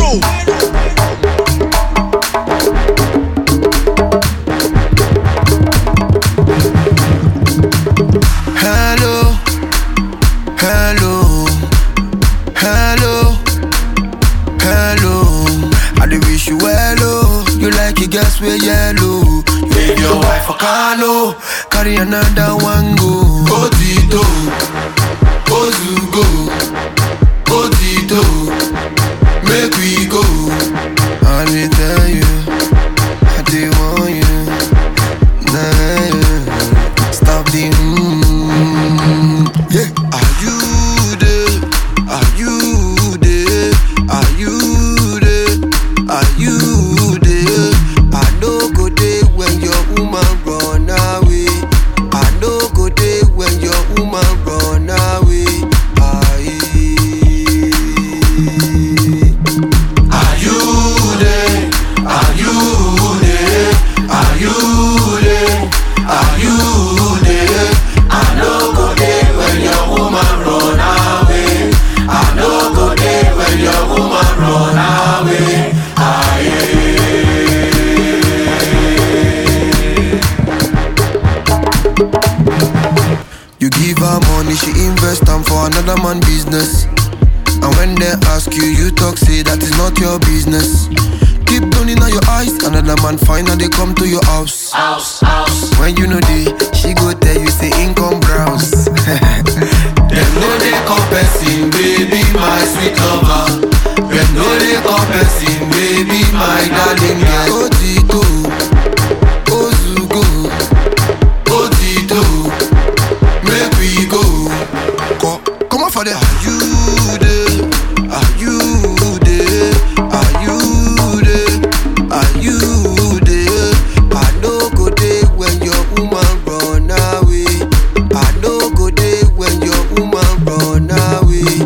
go. Hello, hello, hello, hello. I dey wish you well, oh. You like it, guess we're yellow. Leave your wife for Carlo, carry another one go. Otito, Ozugo, Otito, make we go. I dey tell you, I dey want you. Nah, stop the yeah. Are you there? Are you there? Are you there? Are you there? I no go there when your woman run away. I no go there when your woman run away. Are you there? Are you there? Are you there? Are you there? I no go there when your woman run away. I no go there when your woman run away. You give her money, she invest time for another man business. And when they ask you, you talk, say that is not your business. Keep burning out your eyes, another man find and they come to your house. When you know they, she go tell you say income browse. Them know they confessing, baby, my sweet lover. Them know they confessing, baby, my darling girl. Otito, Ozugo, Otito, make we go. Come on for the. Are you there? Are you there? Are you there? Are you there? I no go there when your woman run away. I no go there when your woman run away.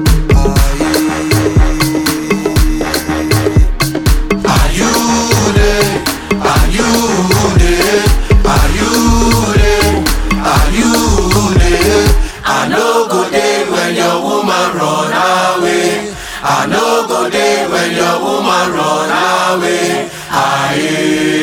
Are you there? Are you there? Are you there? Are you there? I no go there when your woman run away. I no go there when your woman run away. Aye.